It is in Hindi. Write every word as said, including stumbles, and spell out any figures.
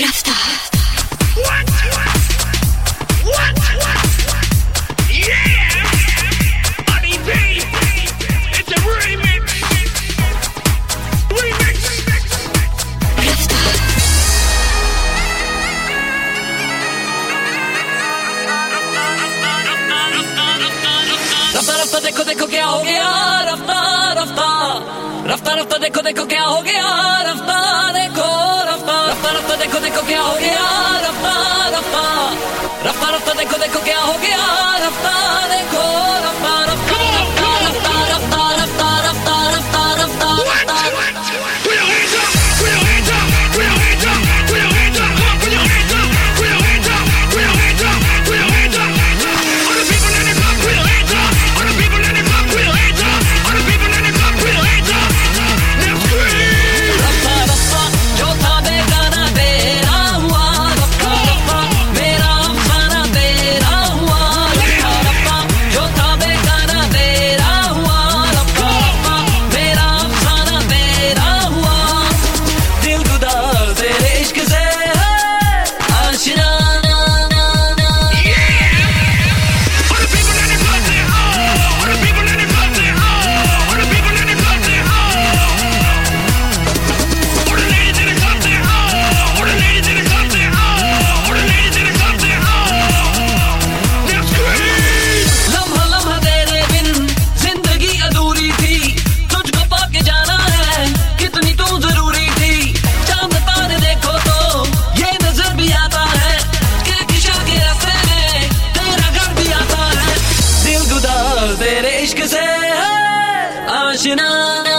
रफ्ता देखो देखो क्या हो गया, रफ्ता रफ्ता रफ्ता रफ्ता देखो देखो क्या हो गया, रफ्ता देखो रफ्ता रफ्ता रफ्ता देखो देखो क्या हो गया, रफ्ता रफ्ता रफ्ता रफ्ता देखो देखो क्या हो गया, रफ्ता देखो रफ्ता रफ्ता रफ्ता रफ्ता रफ्ता रफ्ता रफ्ता रफ्ता रफ्ता तेरे इश्क से है आशिना।